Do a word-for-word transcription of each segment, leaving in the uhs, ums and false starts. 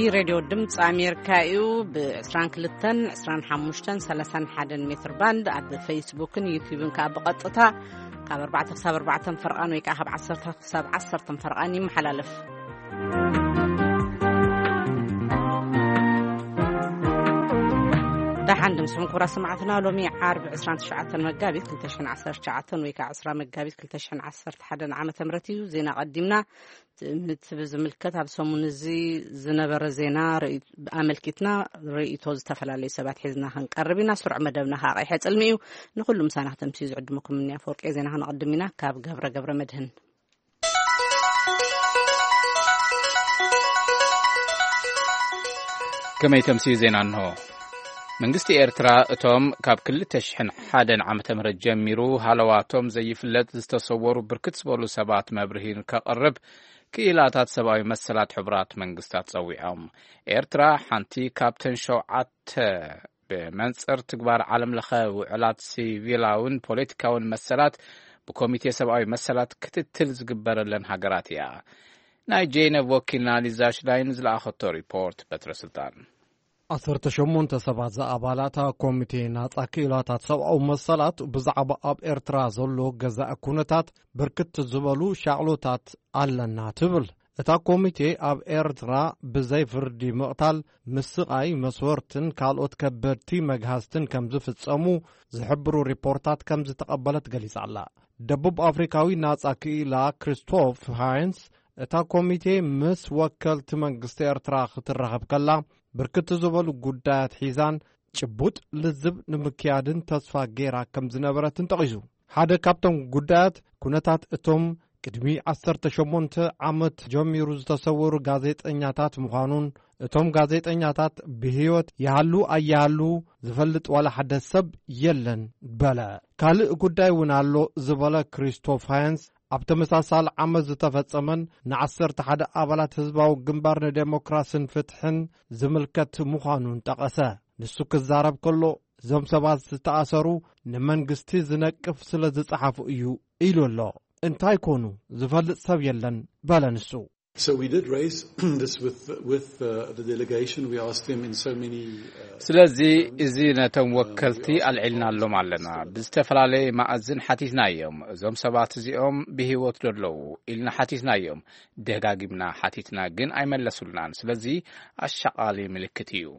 راديو دمت أمريكايو بعشرين كلتن عشرين حمشتن ثلاثين حدا متر باند على فيسبوك يوتيوب كابقطتها كاب أربعة حساب أربعة فرقان ويكاهب عشرة حساب عشرة فرقاني محلالف ده عندهم سمو كورا سمعتنا لومي عارب عشرين تشعة مجابيت كلتشن عشر تشعة ويكا عشرة مجابيت كلتشن عشر حدا عام تمرتي وزينا قدمنا متبزم الكتاب سمون الزي زنبر زينا بأملكتنا رئيتو زتفلالي سبات حزنا هنقربنا سرع مدبنا رايحة علميو نقول مسانة تمسيز عدمكم مني أفورك إذن هنقدمنا كاب قبر قبر مدهن كما يتمسيزين عنه መንግስቲ ኤርትራ እቶም ካብ ክልተ ሽሕን ሓደን ዓመተ ምህረት ጀሚሩ ሃለዋቶም ዘይፍለጥ ዝተሰወሩ ብርክት ዝበሉ ሰባት መብርሂን ከቕርብ ክኢላታት ሰብኣዊ መሰላት ሕብራት መንግስታት ፀዊዖም ኤርትራ ሓንቲ ካብተን ሸውዓተ ብመንፅር ትግባር ዓለም ለኸ ውዕላት ሲቪላውን ፖለቲካውን መሰላት ብኮሚቴ ሰብኣዊ መሰላት ክትትል ዝግበረለን ሃገራት እያ ናይ ጄኔቭ ወኪልና ሊዛ ሽላይን ዝለኣኸቶ ሪፖርት በትረ ስልጣን عصرت شمونت سبعة زعبالات كوميتي ناطا كيلاتات سبعو مسالات بزعب اب ارترا زلو جزاء كونتات بركت زبلو شعلوتات علنا تبل اتا كوميتي اب ارترا بزي فردي مقتال مسقاي مسورتن كالوت كبرتي مجهازتن كمز فتصمو زحبرو ريبورتات كمز تقبلت غليص الله دبوب افريكاوي ناطا كيلا كريستوف هاينز اتا كوميتي مس وكلت منغست ارترا خترخب كلا بركت زبل قدات حيزان چبوت لزب نمكيادن تصفا غيرا كم زنبرتن تقيزو حدا كابتن قدات كونتات اتوم قدمي عصرت شمونت عمت جميرو زتصورو غازيت انياتات مخانون اتوم غازيت انياتات بهيوت يهالو ايالو زفلت ولا حدا سب يلن بلا كالي قداي ونالو زبلا كريستوف هاينز ابت مساسال عمز زتفصمن نعصر تحد ابالات حزباو جنبار ديمقراسن فتحن زملكت مخانون تقسا نسوك الزارب كله زم سباز تاثرو نمنغستي زنقف سلا زصحفو ايو ايلو الله انتاي كونو زفلت سب يلن بالا نسو So we did raise this with with uh, the delegation. We asked them in so many ስለዚህ እዚህ ነተወከልቲ አልዕልና ሎም አለና ብዝተፈላለየ ማዕዝን ሓቲትናዮም እዞም ሰባት እዚኦም ብህይወት ደለው ኢልና ሓቲትናዮም ደጋጊምና ሓቲትና ግን አይመለሱልናን ስለዚህ አሻቃሊ ምልክት እዩ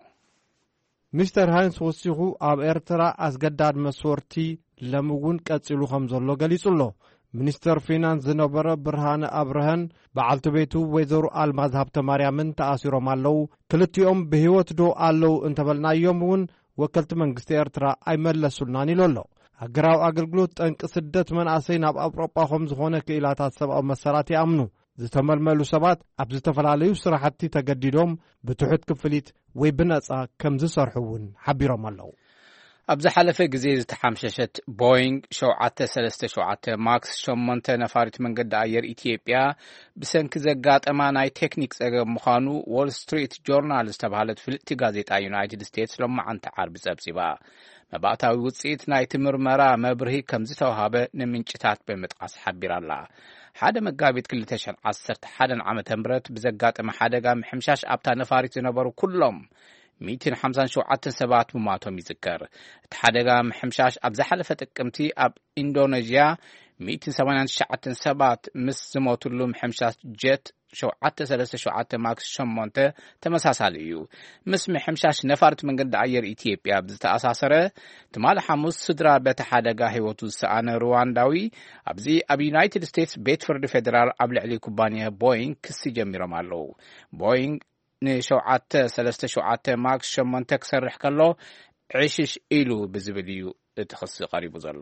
ሚስተር ሃይንስ ወሲኹ ኣብ ኤርትራ አስገዳድ መስወርቲ ለምውን ቀጽሉ ከም ዘሎ ገሊጹሎ ሚኒስተር ፊናንስ ዝነበረ ብርሃነ አብርሃን በዓልቱ ቤቱ ወይዘሮ አልማዝ ሀብተ ማርያምን ተኣሲሮም ኣለው ክልቲኦም ብህይወት ዶ ኣለው እንተበልናዮም እውን ወከልቲ መንግስቲ ኤርትራ አይመለሱልናን ኢሎሎ ሃገራዊ አገልግሎት ጠንቂ ስደት መንኣሰይ ናብ ኣውሮጳ ከም ዝኾነ ክኢላታት ሰብኣዊ መሰላት ይኣምኑ ዝተመልመሉ ሰባት ኣብ ዝተፈላለዩ ስራሕቲ ተገዲዶም ብትሑት ክፍሊት ወይ ብነጻ ከም ዝሰርሑ እውን ሓቢሮም ኣለው ኣብዛ ሓለፈ ግዜ ዝተሓምሸሸት ቦይንግ ሰብዓተ ሰለስተ ሸውዓተ ማክስ ሸሞንተ ነፋሪት መንገዲ ኣየር ኢትዮጵያ ብሰንኪ ዘጋጠማ ናይ ቴክኒክ ፀገም ምዃኑ ዎል ስትሪት ጆርናል ዝተባሃለት ፍልጥቲ ጋዜጣ ዩናይትድ ስቴትስ ሎማዓንቲ ዓርቢ ፀብፂባ መባእታዊ ውፅኢት ናይቲ ምርመራ መብርሂ ከም ዝተዋሃበ ንምንጭታት ብምጥቃስ ሓቢራላ ሓደ መጋቢት ክልተ ሽሕን ዓሰርተ ሓደን ዓመተ ምህረት ብዘጋጠመ ሓደጋ ምሕምሻሽ ኣብታ ነፋሪት ዝነበሩ ኩሎም مئتين وخمسة وخمسين ሰባት ብማቶም ይዝከር እቲ ሓደጋ ምሕምሻሽ ኣብ ዝሓለፈ ጥቅምቲ ኣብ ኢንዶኔዥያ مئتين وثمانية وتسعين ሰባት ምስ ዝሞቱሉ ምሕምሻሽ ጀት ሰብዓተ ሰለስተ ሸውዓተ ማክስ ሸሞንተ ተመሳሳሊ እዩ ምስ ምሕምሻሽ ነፋሪት መንገዲ ኣየር ኢትዮጵያ ብዝተኣሳሰረ ትማል ሐሙስ ስድራ በተ ሓደጋ ህይወቱ ዝሰኣነ ሩዋንዳዊ ኣብዚ ኣብ ዩናይትድ ስቴትስ ቤት ፍርዲ ፌደራል ኣብ ልዕሊ ኩባንያ ቦይንግ ክሲ ጀሚሮም ኣለው ቦይንግ ንሸውዓተ ሰለስተ ሸውዓተ ማክስ ሸሞንተ ክሰርሕ ከሎ ዕሽሽ ኢሉ ብዝብል እዩ እቲ ክሲ ቀሪቡ ዘሎ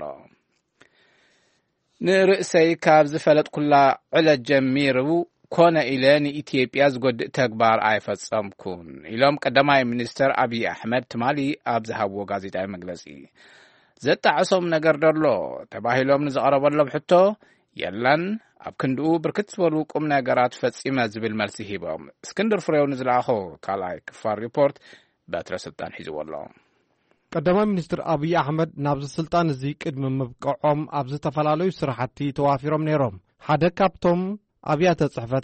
ንርእሰይ ካብ ዝፈለጥ ኩላ ዕለት ጀሚሩ ኮነ ኢለ ንኢትዮጵያ ዝጎድእ ተግባር ኣይፈጸምኩን ኢሎም ቀዳማይ ሚኒስተር አብይ አሕመድ ትማሊ ኣብ ዝሃብዎ ጋዜጣዊ መግለጺ ዘጣዕሶም ነገር ደሎ ተባሂሎም ንዝቐረበሎም ሕቶ የለን ኣብ ክንድኡ ብርክት ዝበሉ ቁም ነገራት ፈጺመ ዝብል መልሲ ሂቦም እስክንድር ፍሬው ንዝለኣኾ ካልኣይ ክፋር ሪፖርት በትረ ስልጣን ሒዝዎ ኣሎ ቀዳማይ ሚኒስትር አብይ አሕመድ ናብ ስልጣን እዚ ቅድሚ ምብቅዖም ኣብ ዝተፈላለዩ ስራሕቲ ተዋፊሮም ነይሮም ሓደ ካብቶም ኣብያተ ጽሕፈታት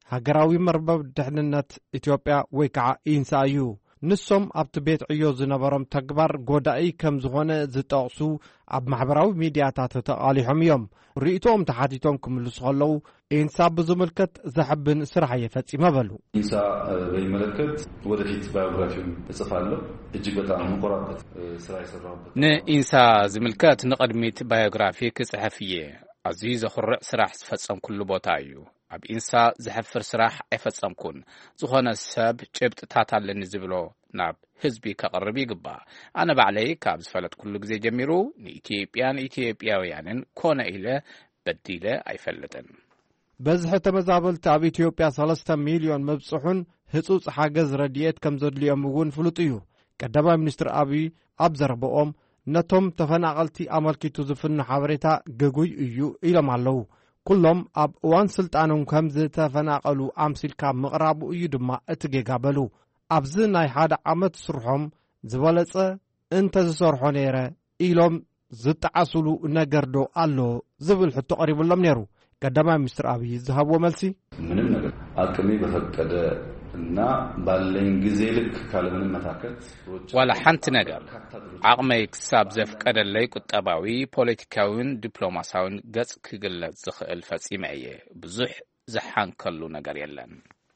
ሃገራዊ መርበብ ድሕንነት ኢትዮጵያ ወይ ከዓ ኢንሳ እዩ ንሶም ኣብቲ ቤት ዕዮ ዝነበሮም ተግባር ጎዳኢ ከም ዝኾነ ዝጠቕሱ ኣብ ማሕበራዊ ሚድያታት ተቓሊሖም እዮም ርእይቶም ተሓቲቶም ክምልሱ ከለዉ ኢንሳ ብዝምልከት ዘሕብን ስራሕ እየፈጺመ በሉ ኢንሳ በይመለከት ወደፊት ባዮግራፊውን እጽፋለሁ እጅግ በጣም ምቆራበት ስራ ይሰራሁበት ንኢንሳ ዝምልከት ንቅድሚት ባዮግራፊ ክጽሕፍ እየ ኣዝዩ ዘኹርዕ ስራሕ ዝፈጸም ኩሉ ቦታ እዩ ኣብ ኢንሳ ዝሕፍር ስራሕ ኣይፈጸምኩን ዝኾነ ሰብ ጭብጥታት ኣለኒ ዝብሎ ናብ ህዝቢ ከቕርብ ይግባእ ኣነ ባዕለይ ካብ ዝፈለጥ ኩሉ ግዜ ጀሚሩ ንኢትዮጵያን ኢትዮጵያውያንን ኮነ ኢለ በዲለ ኣይፈልጥን በዝሒ ተመዛበልቲ ኣብ ኢትዮጵያ ሰለስተ ሚልዮን መብጽሑን ህጹጽ ሓገዝ ረድኤት ከም ዘድልዮም እውን ፍሉጥ እዩ ቀዳማይ ሚኒስትር ኣብይ ኣብ ዘረብኦም ነቶም ተፈናቐልቲ ኣመልኪቱ ዝፍኑ ሓበሬታ ገጉይ እዩ ኢሎም ኣለዉ ኩሎም ኣብ እዋን ስልጣኖም ከም ዝተፈናቐሉ ኣምሲልካ ምቕራቡ እዩ ድማ እቲ ጌጋበሉ ኣብዚ ናይ ሓደ ዓመት ስርሖም ዝበለጸ እንተ ዝሰርሖ ነይረ ኢሎም ዝጠዓስሉ ነገር ዶ ኣሎ ዝብል ሕቶ ቀሪቡሎም ነይሩ ቀዳማይ ሚኒስትር ኣብይ ዝሃብዎ መልሲ ምንም ነገር አቅሜ በፈቀደ እና ባለኝ ጊዜ ልክ ካለ ምንም መታከት ወላ ሓንቲ ነገር ዓቅመይ ክሳብ ዘፍቀደለይ ቁጠባዊ ፖለቲካውን ዲፕሎማሲያውን ገጽ ክግለጽ ዝኽእል ፈጺመ እየ ብዙሕ ዝሓንከሉ ነገር የለን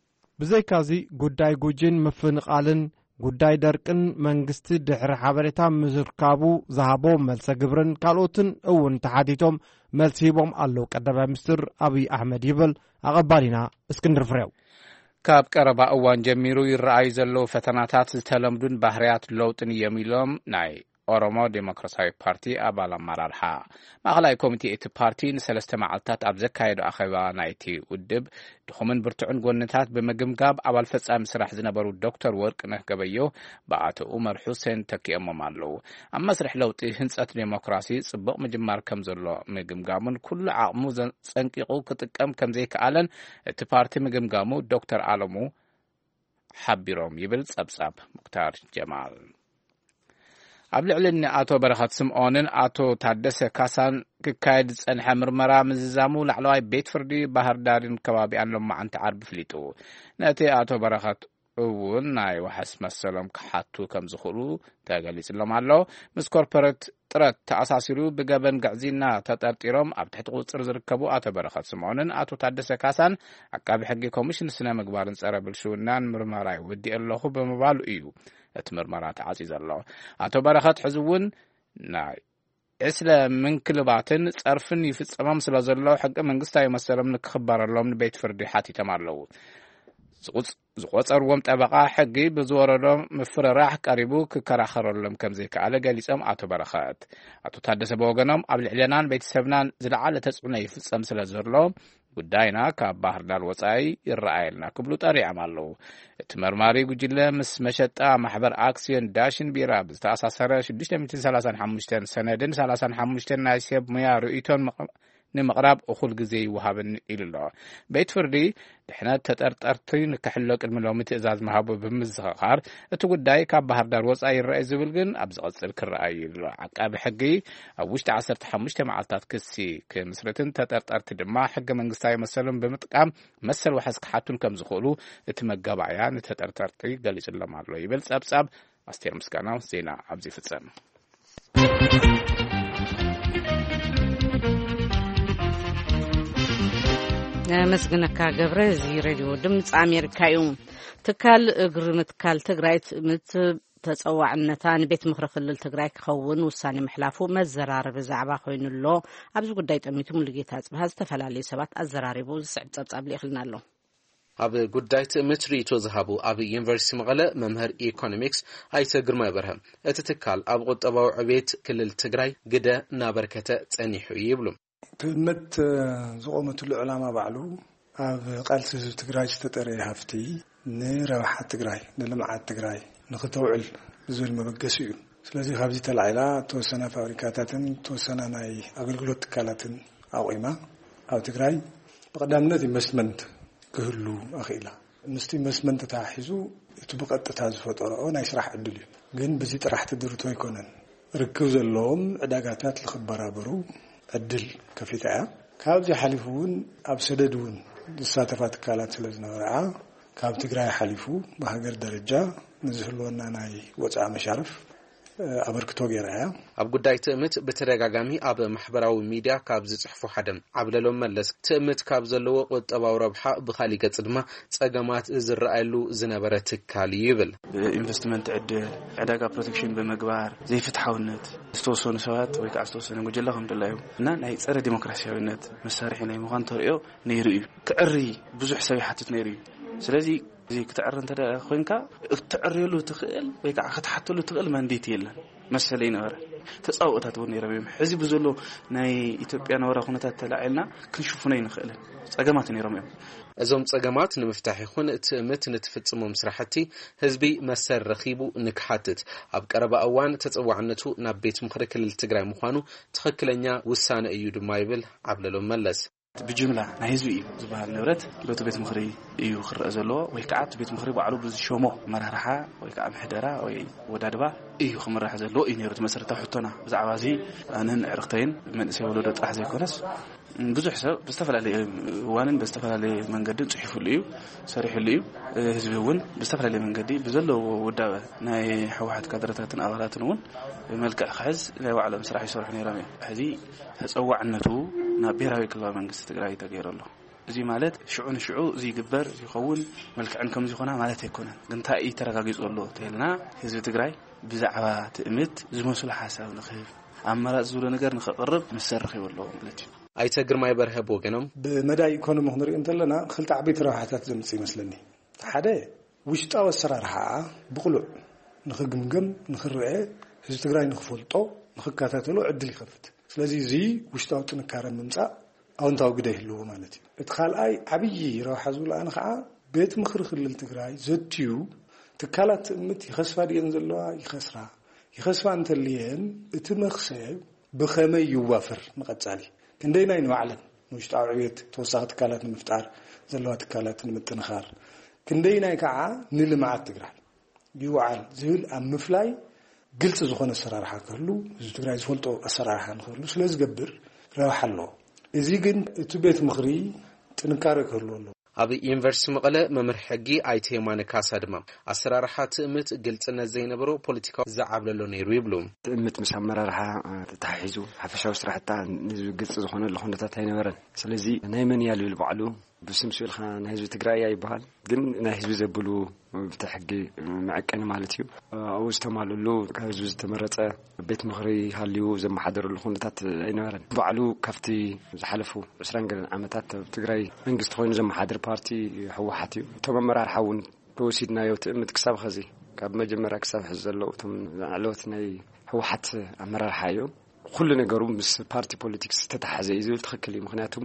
ብዘይካዚ ጉዳይ ጉጅን ምፍንቃልን ጉዳይ ደርቅን መንግስቲ ድሕሪ ሓበሬታ ምዝርካቡ ዝሃቦ መልሰ ግብርን ካልኦትን እውን ተሓቲቶም መልሲ ሂቦም ኣለዉ ቀዳማይ ሚኒስትር ኣብይ ኣሕመድ ይብል ኣቐባሊና እስክንድር ፍሬው ካብ ቀረባ እዋን ጀሚሩ ይረኣዩ ዘለዉ ፈተናታት ዝተለምዱን ባህርያት ለውጥን የሚሎም ናይ ኦሮሞ ዴሞክራሲያዊ ፓርቲ ኣባል ኣመራርሓ ማእኸላይ ኮሚቴ እቲ ፓርቲ ንሰለስተ መዓልትታት ኣብ ዘካየዱ ኣኼባ ናይቲ ውድብ ድኹምን ብርቱዕን ጎንታት ብምግምጋም ኣባል ፈጻሚ ስራሕ ዝነበሩ ዶክተር ወርቅነህ ገበዮ ብኣቶ ኡመር ሑሴን ተኪኦሞም ኣለዉ ኣብ መስርሕ ለውጢ ህንጸት ዴሞክራሲ ጽቡቕ ምጅማር ከም ዘሎ ምግምጋሙን ኩሉ ዓቕሙ ጸንቂቑ ክጥቀም ከም ዘይከኣለን እቲ ፓርቲ ምግምጋሙ ዶክተር ኣለሙ ሓቢሮም ይብል ጸብጻብ ሙክታር ጀማል ኣብ ልዕሊ ኣቶ በረኸት ስምዖንን ኣቶ ታደሰ ካሳን ክካየድ ዝጸንሐ ምርመራ ምዝዛሙ ላዕለዋይ ቤት ፍርዲ ባህር ዳርን ከባቢኣን ሎማዓንቲ ዓርቢ ፍሊጡ ነቲ ኣቶ በረኸት እውን ናይ ዋሕስ መሰሎም ክሓቱ ከም ዝኽእሉ ተገሊጽሎም ኣሎ ምስ ኮርፖሬት ጥረት ተኣሳሲሩ ብገበን ገዕዚና ተጠርጢሮም ኣብ ትሕቲ ቁጽር ዝርከቡ ኣቶ በረኸት ስምዖንን ኣቶ ታደሰ ካሳን ዓቃቢ ሕጊ ኮሚሽን ስነ ምግባርን ጸረ ብልሽውናን ምርመራ ይወዲእ ኣለኹ ብምባሉ እዩ እቲ ምርመራ ተዓጺዙ ዘሎ ኣቶ በረኸት ሕዚ እውን ናይ ዕስለ ምንክልባትን ጸርፍን ይፍጸሞም ስለ ዘሎ ሕጊ መንግስታዊ መሰሎም ንክኽበረሎም ንቤት ፍርዲ ሓቲቶም ኣለዉ ዝቆጸርዎም ጠበቓ ሕጊ ብዝወረዶም ምፍርራሕ ቀሪቡ ክከራኸረሎም ከም ዘይከኣለ ገሊጾም ኣቶ በረኸት ኣቶ ታደሰ በወገኖም ኣብ ልዕልናን ቤተሰብናን ዝለዓለ ተጽዕኖ ይፍጸም ስለ ዘሎ ጉዳይና ካብ ባህር ዳር ወጻኢ ይረኣየልና ክብሉ ጠሪዖም ኣለዉ እቲ መርማሪ ጉጅለ ምስ መሸጣ ማሕበር ኣክስዮን ዳሽን ቢራ ብዝተኣሳሰረ ሽዱሽተ ሚእትን ሰላሳን ሓሙሽተን ሰነድን ሰላሳን ሓሙሽተን ናይ ሰብ ሞያ ርእይቶን ንምቕራብ እኹል ግዜ ይወሃብን ኢሉ ኣሎ ቤት ፍርዲ ድሕነት ተጠርጠርቲ ንክሕሎ ቅድሚ ሎሚ ትእዛዝ መሃቡ ብምዝኽኻር እቲ ጉዳይ ካብ ባህር ዳር ወጻኢ ይረአይ ዝብል ግን ኣብ ዝቐጽል ክረኣዩ ኢሉ ዓቃቢ ሕጊ ኣብ ውሽጢ ዓሰርተ ሓሙሽተ መዓልታት ክሲ ክምስርትን ተጠርጠርቲ ድማ ሕጊ መንግስታዊ መሰሎም ብምጥቃም መሰል ዋሕስ ክሓቱን ከም ዝኽእሉ እቲ መጋባእያ ንተጠርጠርቲ ገሊጹሎም ኣሎ ይብል ጸብጻብ ኣስቴር ምስጋናው ዜና ኣብዚ ፍጸም መስግነካ ገብረ እዚ ሬድዮ ድምፂ ኣሜሪካ እዩ ትካል እግሪ ምትካል ትግራይ ምት ተጸዋዕነታ ንቤት ምክሪ ክልል ትግራይ ክኸውን ውሳኔ ምሕላፉ መዘራረብ ዛዕባ ኮይኑሎ ኣብዚ ጉዳይ ጠሚቱ ሙሉጌታ ጽባህ ዝተፈላለዩ ሰባት ኣዘራሪቡ ዝስዕብ ጸብጻብ ሊእኽልና ኣሎ ኣብ ጉዳይ ትእምት ርእይቶ ዝሃቡ ኣብ ዩኒቨርሲቲ መቐለ መምህር ኢኮኖሚክስ ኣይተ ግርማይ በርሀ እቲ ትካል ኣብ ቁጠባዊ ዕብየት ክልል ትግራይ ግደ እናበርከተ ጸኒሑ ይብሉ ትእምት ዝቆመትሉ ዕላማ ባዕሉ ኣብ ቃልሲ ህዝቢ ትግራይ ዝተጠረየ ሃፍቲ ንረብሓት ትግራይ ንልምዓት ትግራይ ንኽተውዕል ብዝብል መበገሲ እዩ ስለዚ ካብዚ ተላዒላ ተወሰነ ፋብሪካታትን ተወሰነ ናይ ኣገልግሎት ትካላትን ኣቑማ ኣብ ትግራይ ብቐዳምነት ኢንቨስትመንት ክህሉ ኣኽኢላ ምስቲ ኢንቨስትመንት ተታሒዙ እቲ ብቐጥታ ዝፈጠረኦ ናይ ስራሕ ዕድል እዩ ግን በዚ ጥራሕ ተድርቶ ኣይኮነን ርክብ ዘለዎም ዕዳጋታት ዝኽበራበሩ ዕድል ከፊታ እያ ካብዚ ሓሊፉ እውን ኣብ ሰደድ እውን ዝሳተፋት ትካላት ስለ ዝነበራ ካብ ትግራይ ሓሊፉ በሃገር ደረጃ ንዝህልወና ናይ ወፃኢ መሻርፍ አበርክቶ ገራያ ኣብ ጉዳይ ትእምት በተደጋጋሚ ኣብ ማሕበራዊ ሚድያ ካብ ዝጽሕፉ ሓደ ዓብለሎም መለስ ትእምት ካብ ዘለዎ ቁጠባዊ ረብሓ ብኻሊ ገጽ ድማ ጸገማት ዝረኣየሉ ዝነበረ ትካል ይብል ኢንቨስትመንት ዕድል ዕዳጋ ፕሮቴክሽን በመግባር ዘይፍትሓውነት ዝተወሰኑ ሰባት ወይ ከዓ ዝተወሰኑ ጉጅለኹም ደላዩ እና ናይ ጸረ ዲሞክራሲያዊነት መሳርሒ ናይ ምዃን ተርእዮ ነይሩ እዩ ክዕሪ ብዙሕ ሰብ ይሓትት ነይሩ እዩ ስለዚህ زي كتعرن ترى خوينكا تعريلو تخيل ويكع كتحطلو تخيل مانديت يلا مسلين ورا تصاوتات وني ربيم حزي بزلو ناي ኢትዮጵያ ورا خنታት ተላዕልና ክንሽፉና ይንخل ጸገማት ነይሮም እዞም ጸገማት ንምፍታሕ ይኹን ትእምት ንትፍጽሞም ስራሕቲ ህዝቢ መሰር ረኺቡ ንክሓትት ኣብ ቀረባ እዋን ተጽዋዕነቱ ናብ ቤት ምክሪ ክልል ትግራይ ምዃኑ ትክክለኛ ውሳነ እዩ ድማ ይብል ዓብለሎም መለስ بجملة نهزبي زبان نورت لو تبيت مخري يو خرق زلوا ويكعت بيت مخري بعلو بزشومو مرحرحة ويكع محدرة وي ودادبا ايو خمر راح زلوا اي نيرت مسرته حطونا بزعوازي انن عرقتين من سيولو دط راح زي كونس ብዙ حساب بستفعل وانن بستفعل على منقد صحيح ليو صريح ليو هزبون بستفعل على منقدي بزلو ودا ناي حوحت كادرتاتن اغلاتن ون ملك خز لا وعلى مسرح يصرح نيرامي هذه تصوعنته نا بيراوي كلام منقست تقراي تغيرله زي مالت شعون شعو زي جبر يخون ملك عنكم زي خنا مالت يكون انت اي ترغاغيصلو تيلنا حزب تግራይ بزعبا تእምት ዝመስሉ حساب نخيف አማራጭ ዙረ ነገር ንኸቀርብ መሰርኽ ይወለው ማለት እዩ አይተ ግርማይ በርሀብ ወገኖም በመዳይ ኢኮኖሚ ክንርኢ እንተለና ክልተ ዓበይቲ ረብሓታት ዘምጽ ይመስለኒ ሓደ ውሽጣዊ ኣሰራርሓ ብቕሉዕ ንኽግምገም ንኽርአ ህዝቢ ትግራይ ንኽፈልጦ ንኽከታተሎ ዕድል ይኸፍት ስለዚ እዚ ውሽጣዊ ጥንካረ ምምጻእ ኣውንታዊ ግደ ይህልዎ ማለት እዩ እቲ ካልኣይ ዓብዪ ረብሓ ዝብሎ ኣነ ከዓ ቤት ምክሪ ክልል ትግራይ ዘትዩ ትካላት ትእምት ይኸስፋ ድየን ዘለዋ ይኸስራ يخسف عن تليين اتمخسب بخمي يوافر مقصالي كندينا ينوعلن مش تعويت توسعت كالات المفتار زلوات كالات المتنخار كندينا كعا نلمعات تقرا يوعل زول ام مفلاي قلت زخونه السرارحه كله زتقراي زفلطو السرارحه نخلو سلاز قبر راح له اذا كن تبيت مخري تنكارك كله ኣብ ዩኒቨርሲቲ መቀለ መምር ሕጊ አይቴ ማነ ካሳ ድማ አሰራርሓ ትእምት ግልጽነት ዘይነበሮ ፖለቲካዊ ዘዓብለሎ ነይሩ ይብሉ ትእምት ምስ አመራርሓ ተታሒዙ ሓፈሻዊ ስራሕታ ግልጽ ዝኾነ ለኹነታት ኣይነበረን ስለዚ ናይ መን ያሉ ይልባዕሉ ብስም ስልኻ ናይ ህዝቢ ትግራይ ይባሃል ግን ናይ ህዝቢ ዘብሉ ብተሕጊ ማዕቀን ማለት እዩ او ዝተማለሉ ካብ ህዝቢ ዝተመረጸ ቤት ምክሪ ሃልዩ ዘመሓደረሉ ኩነታት ኣይነበረን ባዕሉ ከፍቲ ዝሓለፉ عشرين ዓመታት ትግራይ መንግስቲ ኮይኑ ዘመሓደር ፓርቲ ህወሓት እዩ ቶም አመራርሓውን ተወሲድናዮ ትእምት ክሳብ ኸዚ ካብ መጀመርያ ክሳብ ሕዚ ዘለው ቶም ዓለውት ናይ ህወሓት አመራርሓ እዩ ኩሉ ነገሩ ምስ ፓርቲ ፖለቲክስ ተተሓዘ እዩ ትክክል እዩ ምክንያቱም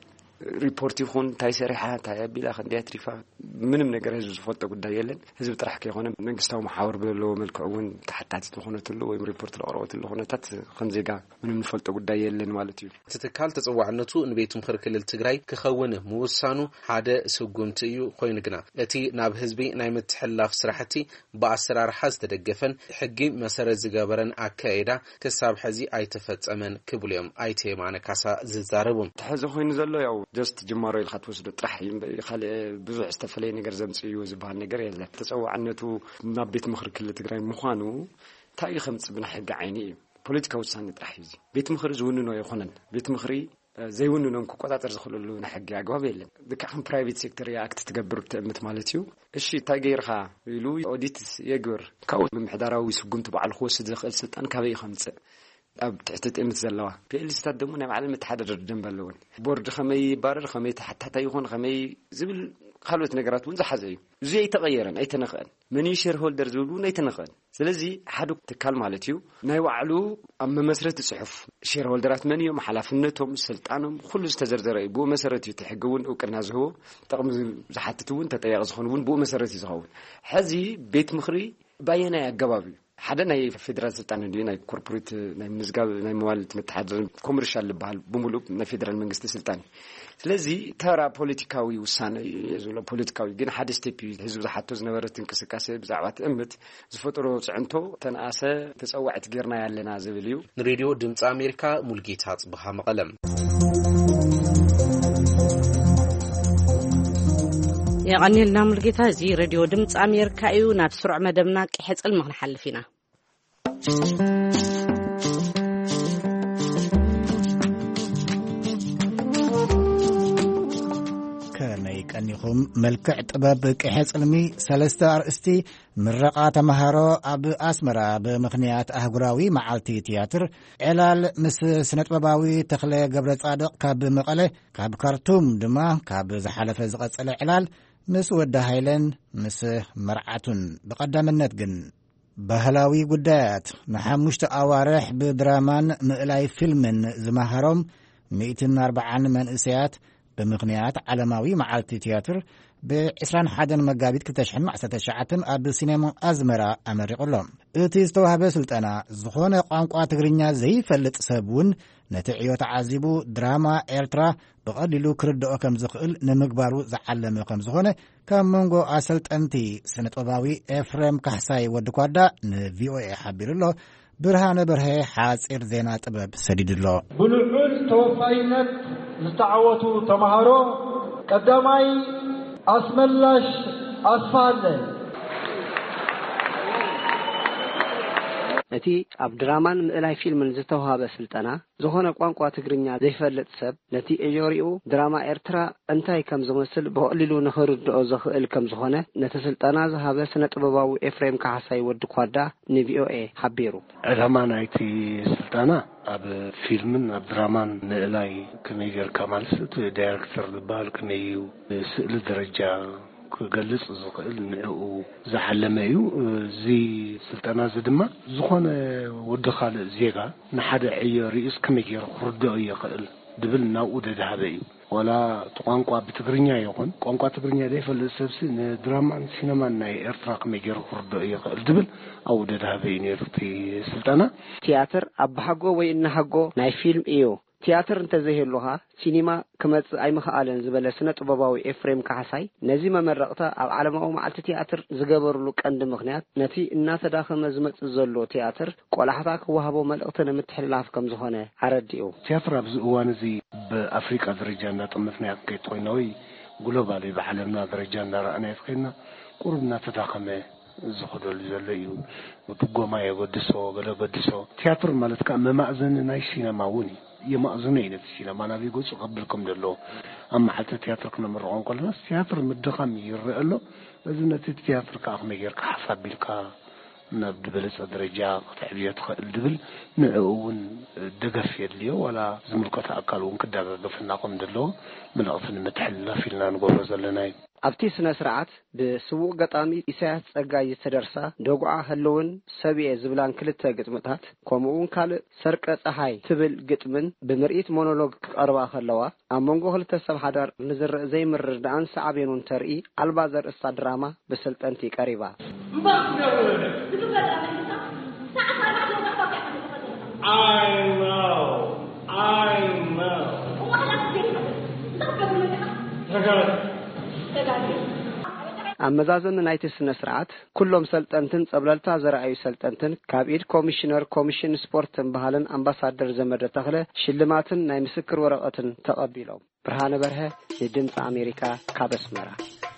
ሪፖርት ይኹን ታይ ሰሪሓ ታይ አቢላ ከንዲያ ትሪፋ ምንም ነገር ህዝብ ዝፈልጦ ጉዳይ የለን ህዝብ ጥራሕ ከይኾነ መንግስታዊ ማሕበር ብሎ መልክዑን ተሓታቲት ዝኾነትሉ ወይ ሪፖርት ለቀረበትሉ ኾነታት ከንዜጋ ምንም ንፈልጦ ጉዳይ የለን ማለት እዩ ትትካል ተጽዋዕነቱ ንቤት ምክር ክልል ትግራይ ክኸውን ምውሳኑ ሓደ ስጉምቲ እዩ ኮይኑ ግና እቲ ናብ ህዝቢ ናይ ምትሕላፍ ስራሕቲ በአሰራርሓ ዝተደገፈን ሕጊ መሰረት ዝገበረን አካይዳ ክሳብ ሕዚ ኣይተፈጸመን ክብልዮም አይቴ ማነ ካሳ ዝዛረቡ ተሐዘ ኮይኑ ዘሎ ያው just ጅማሮ ይልኻት ወስዶ ጥራሕ ይኻል ብዙሕ ዝተፈለየ ነገር ዘምጽዩ ዝባል ነገር የለ ተጸዋዕነቱ ናብ ቤት ምክሪ ክልል ትግራይ ምዃኑ ታይ ከምጽ ብና ሕጊ ዓይኒ ፖለቲካዊ ውሳነ ጥራሕ እዩ ቤት ምክሪ ዝውንኖ ይኹነን ቤት ምክሪ ዘይውንኖም ክቆጣጠር ዝኽእሉ ንሕጊ አግባብ የለን ብካም ፕራይቬት ሴክተር ያክት ትገብር ትእምት ማለት እዩ እሺ ታይ ገይርኻ ኢሉ ኦዲት የግብር ካው ምምሕዳራዊ ስጉምቲ በዓል ክወስድ ዝኽእል ስልጣን ካበይ ከምጽ ኣብ ትሕቲ ትእምት ዘለዋ ፒኤልሲታት ደሞ ናይ ባዕለን መተሓዳደር ደንብ ኣለወን ቦርድ ከመይ ባረር ከመይ ተሓታታ ይኹን ከመይ ዝብል ካልኦት ነገራት እውን ዝሓዘ እዩ እዚ ኣይተቀየረን ኣይተነኽአን መኒ ሼር ሆልደር ዝብሉ ኣይተነኽአን ስለዚ ሓደ ትካል ማለት እዩ ናይ ባዕሉ ኣብ መመስረት ጽሑፍ ሼር ሆልደራት መን እዮም ሓላፍነቶም ስልጣኖም ኩሉ ዝተዘርዘረ እዩ ብኡ መሰረት እዩ ትሕግውን እውቅና ዝህቦ ጠቅሚ ዝሓትቱውን ተጠያቂ ዝኾኑውን ብኡ መሰረት እዩ ዝኸውን ሕዚ ቤት ምክሪ ባየናይ ኣገባብ እዩ ሓደ ናይ ፌደራል ስልጣን እንዲ ናይ ኮርፖሬት ናይ ምዝጋብ ናይ ሞባይል መተሓደር ኮመርሻል ልባል ብሙሉእ ናይ ፌደራል መንግስቲ ስልጣን ስለዚ ተራ ፖለቲካዊ ውሳነ ዝብሎ ፖለቲካዊ ግን ሓደ ስቴፕ ህዝብ ዝሓቶ ዝነበረት እንቅስቃሴ ብዛዕባ ትእምት ዝፈጥሮ ጽዕንቶ ተንኣሰ ተጸዋዕት ጌርና ያለና ዝብል እዩ ሬድዮ ድምፂ አሜሪካ ሙልጌታ ጽብሃ መቀለም يغنيلنا ملقيتها زي راديو دمت أمريكا إيو نابسرع مدمنا كحيث المغنى حلفينا كأنكم ملكع طباب كحيث علمي سلسة أرستي مرقا تمهارو أب أسمرا بمخنيات أهقراوي معالتي تياتر علال مس سنة باباوي تخلي قبل صادق كاب مقاله كاب كارتوم دما كاب زحالة زغط علال مس ودا هايلن مس مرعاتون بقدام النتقن بهلاوي قدات محمشت أوارح بدرامان مقلاي فيلمن زمهارهم مئتين وأربعين من إسيات بمغنيات علماوي معالتي تياتر بعسران حدن مقابيت كتشحن مع ستشعتن أب سينما أزمرا أمريق اللهم اتيستوها بسلطانا زخون قانقوا تغرينيا زي فلت سابون نتعيو تعازيبو دراما إلترا بقللو كردو كم زخل نمقبارو زعلم كم زخونه كم منغو أسلت أنتي سنة أباوي إفرام كحساي ودكوادا نفيو إي حبير الله برهان برهي حاز إرزينا طبب سديد الله بلعول توفاينت زتعوتو تمهارو قداماي أسملاش أسفال نتي عبد الرحمن مقلاي فيلم زتوها بسلطنا زخونه قانقوا تغرينيا زيفلط سب نتي ايوريو دراما إرترا انتاي كم زمسل بقللو نخردو زخل كم زخونه نتسلطنا زهابه سنه طبباو إفرام كحساي ودكوادا نفيو اي حبيرو علما نايتي سلطنا اب فيلمن اب درامان مقلاي كميجر كمالست دايركتور بالكميو سئل درجه كجلس زقل نقو زحلميو زي سلطنا زدما زخون ودخال زيغا نحد عي رئيس كميجر خردو يقل دبلنا ودد هذا ولا تقانقوا بتغرينيا يكون قانقوا تغرينيا ده فلسفه دراما سينما ناي إرترا كميجر خردو يقل دبل او دد هذا ينيرتي سلطنا تياتر ابحقو وي انحقو ناي فيلم ايو تياتر انت زهلوها سينما كما اي مخالن زبل سنه طبباوي إفرام كحساي نزي ممرقته اب عالمو معلت تياتر زغبرلو قند مخنيات نتي እና ተዳኸመ ዝመጽ ዘሎ تياتر ቆላሕታ ክወሃቦ መልእክትን ምትሕልላፍ ከም ዝኾነ አረዲኡ تياتر ابز اوان زي بافريقيا درجاና ጥምፍና ያከይት ኮይኖይ ግሎባሊ በዓለምና درجاና رانا يفكنا ቁርብና ተዳኸመ ዝخدل ዘለዩ ወጥጎማ የጎድሶ ገለጎድሶ تياتر ማለት ካ መማዕዘን ናይ ሲነማ ውኒ يمأذن ينت السينما أنا بيقول قبلكم دلو أما حتى تياتر كنا مرقون كلنا تياتر مدخم يرقى له لازم نتي تياتر كأخ ميجر كحفظ بالكا نبدأ بلس درجة تعبيات الدبل نعون دقف يدليو ولا زملكة أكلون كده قفنا قم دلو من أصل متحلة فينا نقول زلنا أبتي سنة سرعات بسوق قطامي إساعة أجاي تدرسا دوقع هلون سبيع زبلان كلتا قطمتات كومون كال سرقة أحاي تبل قطمن بمرئيت مونولوج أربعة خلوا أمونغو هلتا سبحدار نزر زي مردان سعبينون ترئي البازر استدراما بسلطنتي قريبا I know I know أمازن نايت السنة سرعات كلهم سلطنتن قبلتا زرعي سلطنتن كابيد كوميشنر كوميشن سبورتن بحالن أمباسادر زمرد تخله شلماتن ناي مسكر ورقتن تقبلهم برهان برها لدمت أمريكا كابسمرا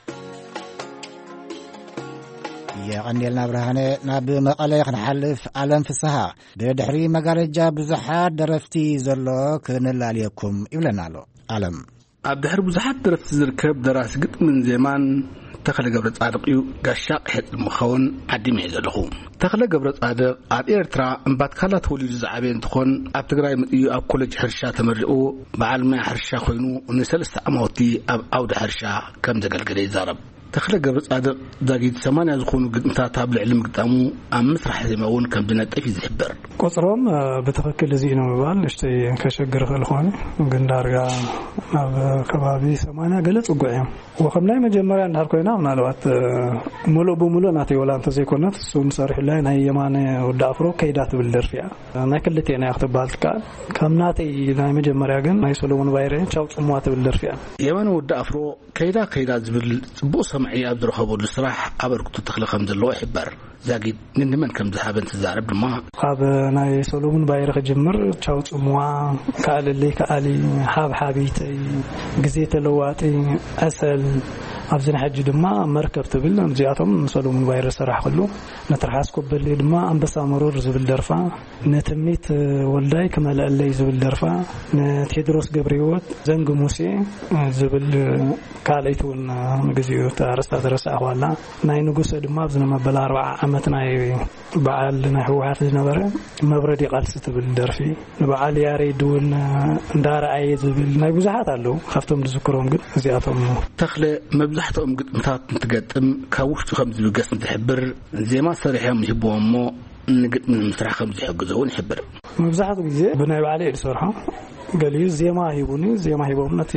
يا غنيلنا برهانه ناب مقاله خنحلف عالم فسها بدحري مغارجا بزحات درفتي زلو كنلاليكم يبلنالو عالم أبدحر بزحات درفت زركب دراس قط من زمان تخلى قبرت صادقيو قشاق حد المخون عدم يزلخو تخلى قبرت صادق عاد إرترا مبات كلا تولي زعابين تخون أب تقرأي متيو أب كولج حرشا تمرقو بعلم حرشا خوينو ونسلس أموتي أب أود حرشا كم زقل قلي زارب تخلى قبرت صادق داقيت سمانيا زخونو قد تابع علم قدامو أم مسرح زي ما أقول كم بنات أفي زحبر قصرهم بتفكر زينو مبال نشتي كشجر خلخواني وقندارجا كبابي سمانيا قلت وقعهم وخمناي مجمرة نهار كوينا منالوات ملو بملو ناتي ولا أنت زي كنا سون صارح الله نهي يمانة ودافرو كيدات بالدرفيا أنا كلتي أنا أخذ بالك كم ناتي نهي مجمرة جن نهي سلوون بايرين شوط موات بالدرفيا يمانة ودافرو كيدا كيدات بالبوس معي عبد الرحمن الصراح أبرك تخلق خمس الله يحبر زاقيد نندمن كم ذهب انت زارب ما هذا ناي سلوون بايرخ جمر شوط موا قال اللي قالي حاب حبيتي جزيت لواتي أسل أبزن حج دما مركب تبل نزياتهم نسلو من فيروس راح خلو نترحاس كوبل دما أنبسا مرور زبل درفا نتميت والداي كما لألي زبل درفا نتيدروس قبريوت زنق موسي زبل كاليتون مجزيو تارستا درس أخوالا ناي نقص دما أبزن مبلا أربع عمت ناي بعال نحوات نبرة مبردي قالس تبل درفي بعال ياري دون دار أي زبل ناي بزحات علو خفتم تذكرهم قد زياتهم تخلى مبزحتهم قد متات نتقدم كوشت خمس بقص نتحبر زي ما صريح يوم يحبوا أمه نقد من مسرح خمس يحجزون حبر مبزحت زي بناء عليه الصراحة قال لي زي ما هيبوني زي ما هيبون نتي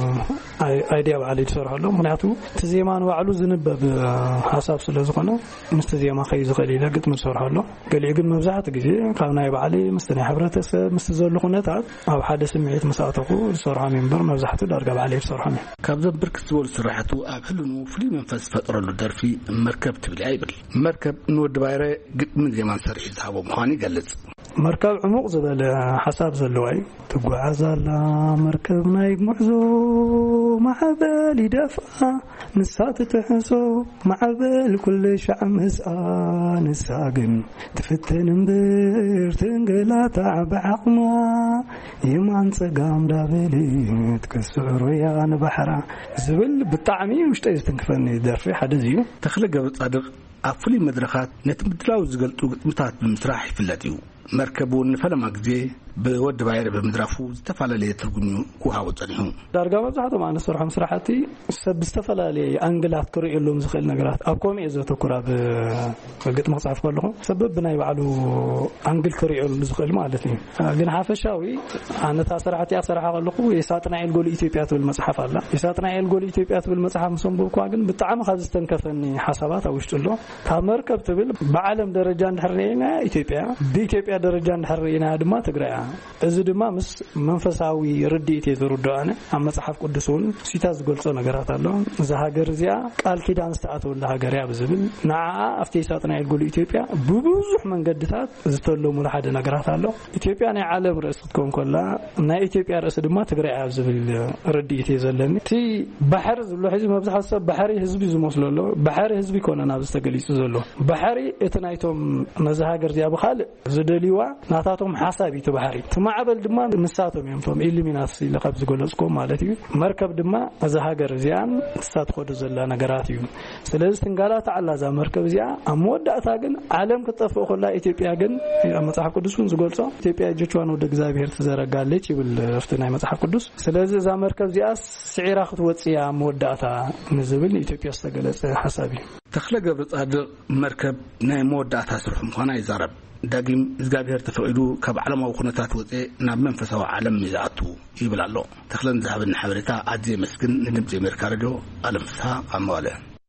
ايديا عليه الصراحة لهم منعتو تزي ما نوعلو زنب بحساب سلازقنا مست زي ما خيز قليلا قد من صراحة له قال لي قد مبزحت زي قامنا يبقى عليه مستني حبرته مستزول قناتات او حدا سمعت مساعتكو الصراحة منبر مبزحته درجه عليه الصراحة كابز برك زول صراحته ابحلنو فلي منفس فطر له درفي مركب تبلي ايبل مركب نود بايره قد من زي ما صريح يذهبوا مخاني قالت مركب عمق زبل حساب زلواي تقعزال مركب نايق محزو مع بالي دفع نسات تحسو مع بال كل شعم هزآ نساقن تفتن مبير تنقلا تعب عقما يمان سقام دابلي تكسعر ويان بحرا زبل بالطعمي وش تيستنكفني درفي حدا زيو تخلق بتصادق أفلي مدرخات نتمدلاو زقلتو متات بالمسراح فلاتيو مركبون فلما قدي بود باير بمدرافو استفعل ترغنيو كوها وصنيو دارغا مزحته ما نسرح مسرحتي سب استفعل انجلات كري لهم زخيل نغرات ابكم يزتو كراب فقط مصعف كلهم سببنا يبعلو انجل كري لهم زخيل مالتي ግን حافشاوي انا تاسرحتي اصرح قلقو يساطنايل جول ايثيوبيا بالمصحف الله يساطنايل جول ايثيوبيا بالمصحف مسنبوكوا ግን بطعم خازستنكفني حسابات اوشتلو كمركب تبل بعالم درجه نحرينا ايثيوبيا بايثيوبيا درجه نحرينا دما تግራያ እዚ ድማ ምስ መንፈሳዊ ርድኢት የተሩዳነ ኣብ መጽሐፍ ቅዱስን ሲታዝ ገልጾ ነገራት ኣሎ እዛ ሀገር እዚኣ ቃል ኪዳን ዝተኣተወላ ሀገር ያ ብዝብል ንዓ ኣፍቲ ሳጥናኤል ጎል ኢትዮጵያ ብብዙሕ መንገድታት ዝተለሙ ሓደ ነገራት ኣሎ ኢትዮጵያ ናይ ዓለም ርእስ ክትኮን ኮላ ናይ ኢትዮጵያ ርእስ ድማ ትግራይ ኣብ ዝብል ርድኢት የዘለኒ እቲ ባሕር ዝብሎ ሕዚ መብዛሕትኡ ሰብ ባሕሪ ህዝቢ ዝመስሎ ኣሎ ባሕሪ ህዝቢ ኮነና ዝተገሊጹ ዘሎ ባሕሪ እቲ ናይቶም ነዛ ሀገር እዚኣ ብኻልእ ዝደልይዋ ናታቶም ሓሳብ تبحري تمعبل دما نساتهم يمتم إليميناتي لقب زغلصكم مالتي مركب دما از هاجر زيان تساتخد زلا نغراتيو سلاز تنغالات على ذا مركب زيا اموداتا ግን ዓለም ከተፈው ኮላ ኢትዮጵያ ግን መጽሐፍ ቅዱስን ዝገልጾ ኢትዮጵያ እጆቿን ወደ እግዚአብሔር ተዘረጋለች ይብል ፍትናይ መጽሐፍ ቅዱስ ስለዚህ ዛ መርከብ ዚያ ስዒራ ክትወጽያ መወዳታ ንዝብል ኢትዮጵያ ዝተገለጸ ሐሳቢ ተخለ ገብረ ጻድቅ መርከብ ናይ መወዳታ ስርሑም ኾና ይዛረብ ዳግም እግዚአብሔር ተፈቅዱ ካብ ዓለማዊ ኩነታት ወጽ ናብ መንፈሳዊ ዓለም ይዛቱ ይብላሎ ተخለን ዛብን ሓበረታ አዚ መስግን ንድምጽ መርካረዶ ዓለምሳ አማለ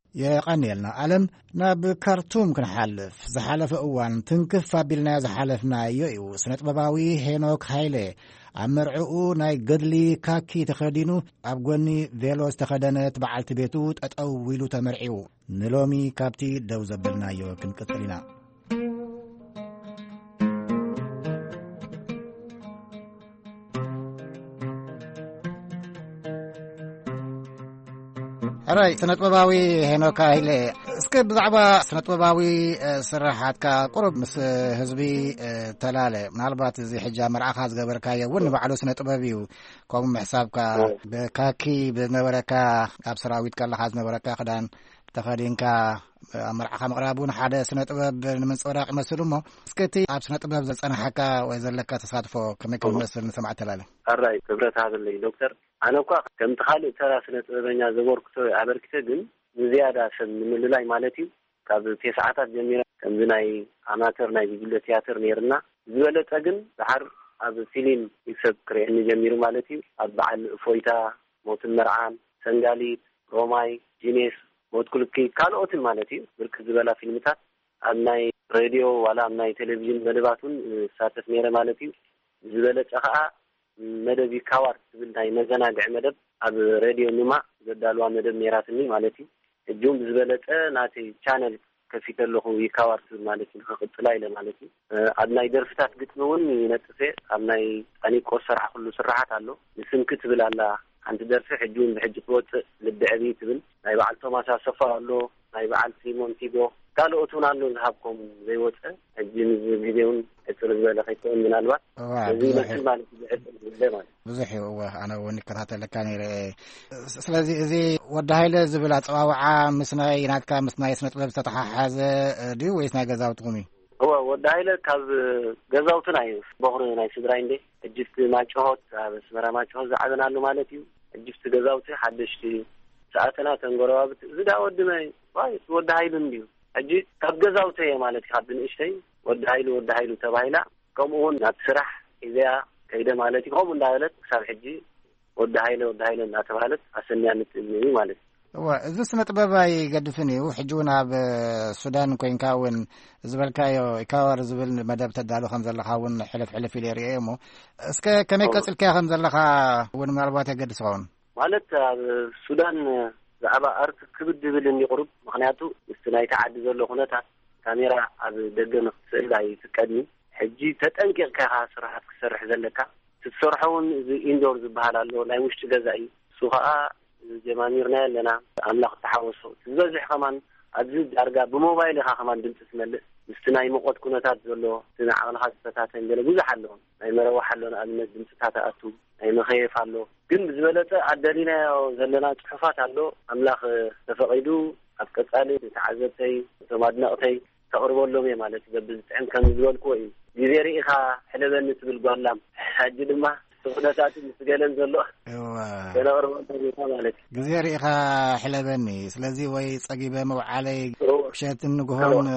የቀኒልና ዓለም ናብ ካርቱም ክንሓልፍ ዝሓለፈ እዋን ትንክፍ አቢልና ዝሓለፍናዮ እዩ ስነጥበባዊ ሄኖክ ሃይሌ አመርዑ ናይ ገድሊ ካኪ ተኸዲኑ ኣብ ጎኒ ቬሎስ ተኸደነት በዓልቲ ቤቱ ጠጠው ኢሉ ተመርዒው ንሎሚ ካብቲ ደው ዘበልናዮ ክንቀጥልና راي سنطباوي هنوك هيله اسك بزعبا سنطباوي سرحاتك قرب مس حزبي تلاله مالبات زي حجا مرعخ زغبركايا ون بعلو سنطبابيو كوم حسابك بكاكي بمبركا ابسراويت كلا حاز مبركا خدان تخدينكا مرعخ مقرابون حدا سنطباب منصراق مسلمو اسكتي اب سنطباب زصنحكا ويزلكا تصادفو كميكو مسل سمع تلاله الراي خبرت هذا اللي دكتور انا እኮ ከም ተኻሊ ተራስነ ጥበበኛ ዘወርክቶ አበርክተ ግን ዝያዳ ሰብ ምን ላይ ማለት እዩ ካብ ተሰዓታት ጀሚራ ከም ዝናይ አማተር ናይ ቢግለ ቲያትር ነርና ዝበለጠ ግን ዛሕር ኣብ ፊልም ይሰብ ክሬን ጀሚሩ ማለት እዩ ኣብ በዓል ፎይታ ሞት መርዓን ሰንጋሊት ሮማይ ጂኔስ ሞት ኩልኪ ካልኦትን ማለት እዩ ብርክ ዝበላ ፊልምታት ኣብ ናይ ሬድዮ ዋላ ኣብ ናይ ቴሌቪዥን መደባቱን ሳተፍ ነረ ማለት እዩ ዝበለጠ ኸኣ መደብ ይካዋር ዝብልናይ መዘናግዕ መደብ ኣብ ሬድዮ ንማ ዘዳልዋ መደብ ኔራትኒ ማለት እዩ እጁም ዝበለጠ ናቲ ቻነል ከፊተለኹ ይካዋር ማለት እዩ ከቅጥላ ኢለ ማለት እዩ ኣብ ናይ ደርፍታት ግጥሙን ይነጥፈ ኣብ ናይ ጠኒቆ ስራሕ ሁሉ ስራሓት ኣሎ ንስምክት ብላላ ሓንቲ ደርፊ ሕጂውን ብሕጂ ክወፅእ ልብዕቢ ትብል ናይ በዓል ቶማስ ኣሰፋ ኣሎ ናይ በዓል ሲሞን ቲጎ ካልኦት እውን ኣሎ ዝሃብኮም ዘይወፀ ሕጂ ንግዜውን ዕፅር ዝበለ ከይትውን ምናልባት እዚ መስል ማለት ዝዕፅር ማለት ብዙሕ እወ ኣነ እውን ይከታተለካ ነይረ ስለዚ እዚ ወዲ ሃይለ ዝብል ኣፀዋውዓ ምስ ናይ ናትካ ምስ ናይ ስነ ጥበብ ዝተተሓሓዘ ድዩ ወይስ ናይ ገዛውትኩም እዩ እወ ወዲ ሃይለ ካብ ገዛውትን እዩ በኹሪ ናይ ስድራይ እንዴ እጅፍቲ ማጭሆት ኣብ ስመራ ማጭሆት ዝዓበናሉ ማለት እዩ እጅፍቲ ገዛውቲ ሓደሽቲ ሰዓትና ተንጎረባብት ዝዳ ወድመይ ዋይ ወዲ ሃይሉ እንዲዩ ሕጂ ካብ ገዛውቲ እየ ማለት ካብ ንእሽተይ ወዲ ሃይሉ ወዲ ሃይሉ ተባሂላ ከምኡውን ናብ ስራሕ እዚያ ከይደ ማለት እዩ ከምኡ እንዳበለት ክሳብ ሕጂ ወዲ ሃይለ ወዲ ሃይለ እናተባሃለት ኣሰንያ ንትእምኒ ማለት እወ እዚ ስነ ጥበብ ኣይገድፍን እዩ ሕጂ እውን ኣብ ሱዳን ኮይንካ እውን ዝበልካዮ ኢካዋር ዝብል መደብ ተዳሉ ከም ዘለካ እውን ሕልፍ ሕልፍ ኢለ ርአ እሞ እስከ ከመይ ቀፅልካ ከም ዘለካ እውን ምናልባት የገድስ ኸውን ማለት ኣብ ሱዳን ብዛዕባ ኣርት ክብድ ዝብል እንዲቕርብ ምክንያቱ ምስቲ ናይ ተዓዲ ዘሎ ኩነታት ካሜራ ኣብ ደገ ንክትስእል ኣይፍቀድኒ ሕጂ ተጠንቂቕካ ስራሓት ክሰርሕ ዘለካ ትሰርሖ እውን እዚ ኢንዶር ዝበሃል ኣሎ ናይ ውሽጢ ገዛ እዩ እሱ ከዓ ጀማሚርና ኣለና ኣምላኽ ተሓወሶ ዝበዝሕ ከማን ኣብዚ ዳርጋ ብሞባይል ኢኻ ከማን ድምፂ ትመልእ ምስቲ ናይ ሙቐት ኩነታት ዘሎ እቲ ንዓቕልኻ ዝተታተን ገለ ብዙሕ ኣሎ ናይ መረዋሕ ኣሎ ንኣብነት ድምፅታት ኣቱ ናይ መኸየፍ ኣሎ ግን ብዝበለጠ ኣደሊናዮ ዘለና ፅሑፋት ኣሎ ኣምላኽ ተፈቒዱ ኣብ ቀጻሊ ተዓዘብተይ እቶም ኣድነቕተይ ተቕርበሎም እየ ማለት እዩ በብዝጥዕም ከም ዝበልክዎ እዩ ግዜ ርኢኻ ሕለበኒ ትብል ጓላም ሕጂ ድማ ኩነታት ምስገለን ዘሎ ተነቕርበሎም ማለት እዩ ግዜ ርኢኻ ሕለበኒ ስለዚ ወይ ፀጊበ መውዓለይ ሸትን ንግሆን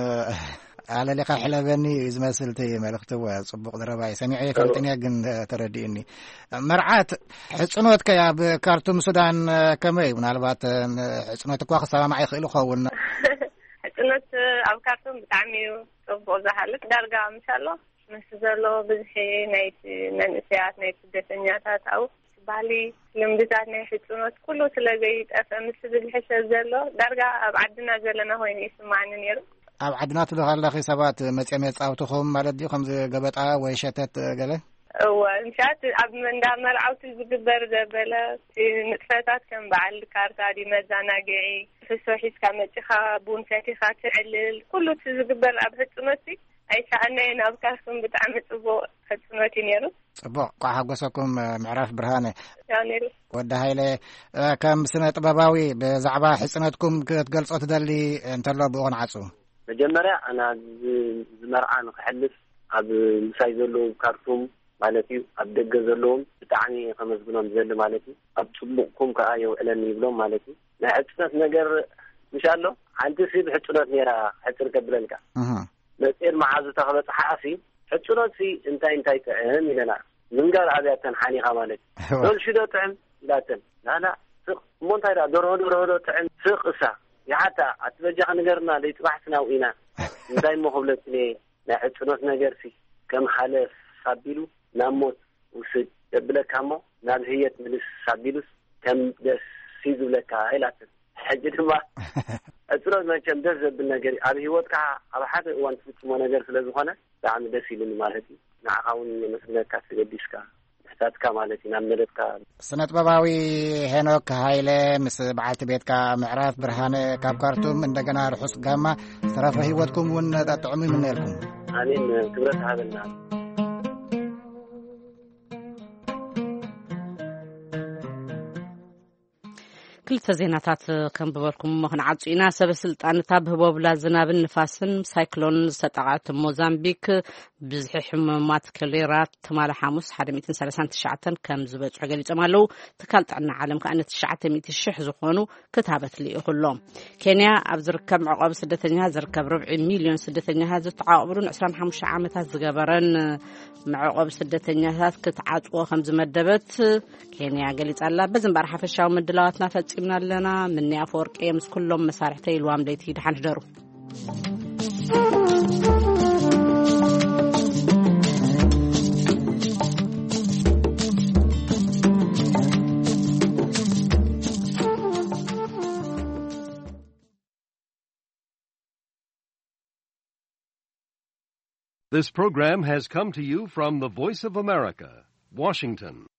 ኣለሊኻ ሕለበኒ ዝመስልቲ መልእኽቲ ፅቡቕ ዘረባይ ሰሚዐ የፈልጥንያ ግን ተረዲእኒ መርዓት ሕፅኖትከ ኣብ ካርቱም ሱዳን ከመይ ምናልባት ሕፅኖት እኳ ክሰማማዕ ይኽእል ይኸውን ሕፅኖት ኣብ ካርቱም ብጣዕሚ እዩ ፅቡቕ ዝሓልፍ ዳርጋ ምሻሎ ምስ ዘሎ ብዙሕ ናይቲ መንእሰያት ናይ ስደተኛታት ኣብኡ ባህሊ ልምድታት ናይ ሕፅኖት ኩሉ ስለዘይጠፍአ ምስ ዝልሕሰ ዘሎ ዳርጋ ኣብ ዓድና ዘለና ኮይኑ ይስማዕኒ ነይሩ ኣብ ዓድና ትብል ከለኺ ሰባት መፅኦም የፃውትኹም ማለት ድዩ ከምዚ ገበጣ ወይ ሸተት ገለ እወ ምሻት ኣብ እንዳ መርዓውቲ ዝግበር ዘበለ ንጥፈታት ከም በዓል ካርታ ዲ መዘናግዒ ፍሶ ሒዝካ መፂኻ ቡን ሰቲኻ ትዕልል ኩሉ ዝግበር ኣብ ሕፅኖት ኣይሰኣናየ ናብ ካርቱም ብጣዕሚ ፅቡቕ ሕፅኖት እዩ ነይሩ ፅቡቕ ኳ ሓጎሰኩም ምዕራፍ ብርሃነ ያው ነይሩ ወዲ ሃይለ ከም ስነ ጥበባዊ ብዛዕባ ሕፅነትኩም ክትገልፆ ትደሊ እንተሎ ብኡኹን ዓፁ መጀመርያ ኣና ዝመርዓ ንክሕልፍ ኣብ ምሳይ ዘለዉ ካርቱም ማለት እዩ ኣብ ደገ ዘለዎም ብጣዕሚ ከመስግኖም ዝደሊ ማለት እዩ ኣብ ፅቡቕኩም ከዓ የውዕለኒ ይብሎም ማለት እዩ ናይ ሕፅነት ነገር ምሻ ኣሎ ሓንቲ ሲ ብሕፅነት ነራ ሕፅር ከብለልካ መፅር መዓዝ ተኸበፅሓ ሲ ሕፅነት ሲ እንታይ እንታይ ጥዕም ኢለና ምንጋር ኣብያተን ሓኒኻ ማለት እዩ ዶልሽዶ ጥዕም ኢላተን ላላ ስቕ እሞ እንታይ ዳ ደርሆ ደርሆ ጥዕም ስቕ እሳ ያሓታ ኣትበጃኸ ነገርና ለይጥባሕትናው ኢና እንታይ ሞ ክብለትኒ ናይ ሕፅነት ነገር ሲ ከም ሓለፍ ሳቢሉ ናብ ሞት ውስድ የብለካ እሞ ናብ ህየት ምልስ ሳቢሉስ ከም ደስ ሲዝብለካ ኢላተን ሕጂ ድማ ሕፅነት መቸም ደስ ዘብል ነገር ኣብ ሂወትካ ኣብ ሓደ እዋን ትፍፅሞ ነገር ስለ ዝኾነ ብጣዕሚ ደስ ይብልኒ ማለት እዩ ንዓኻ እውን መስለካ ተገዲስካ ሕታትካ ማለት እዩ ናብ መደብካ ስነ ጥበባዊ ሄኖክ ሃይለ ምስ በዓልቲ ቤትካ ምዕራፍ ብርሃነ ካብ ካርቱም እንደገና ርሑስ ጋማ ዝተረፈ ሂወትኩም እውን ጥዕሙ ይምነልኩም ኣሜን ክብረት ሃበልና ክልተ ዜናታት ከም ብበልኩም መክንዓፁ ኢና ሰበስልጣንታ ብህቦብላ ዝናብን ንፋስን ሳይክሎን ዝተጠቃዕት ሞዛምቢክ ብዙሕ ሕሙማት ኮሌራ ትማል ሓሙስ ሓደ ሚእትን ሰላሳን ትሽዓተን ከም ዝበፅሑ ገሊፆም ኣለው ትካል ጥዕና ዓለም ከዓ ንትሽዓተ ሚእቲ ሽሕ ዝኾኑ ክታበት ልኢኹሎም ኬንያ ኣብ ዝርከብ መዕቆቢ ስደተኛታት ዝርከብ ርብዒ ሚልዮን ስደተኛታት ዝተዓቆብሉን ዕስራን ሓሙሽተ ዓመታት ዝገበረን መዕቆቢ ስደተኛታት ክትዓፅዎ ከም ዝመደበት ኬንያ ገሊፃ ኣላ በዚ እምበር ሓፈሻዊ ምድላዋትና ፈፂምና ኣለና ምኒ ኣፈወርቂ ምስ ኩሎም መሳርሕተይ ኢልዋም ለይቲ ድሓን ሕደሩ This program has come to you from the Voice of America, Washington.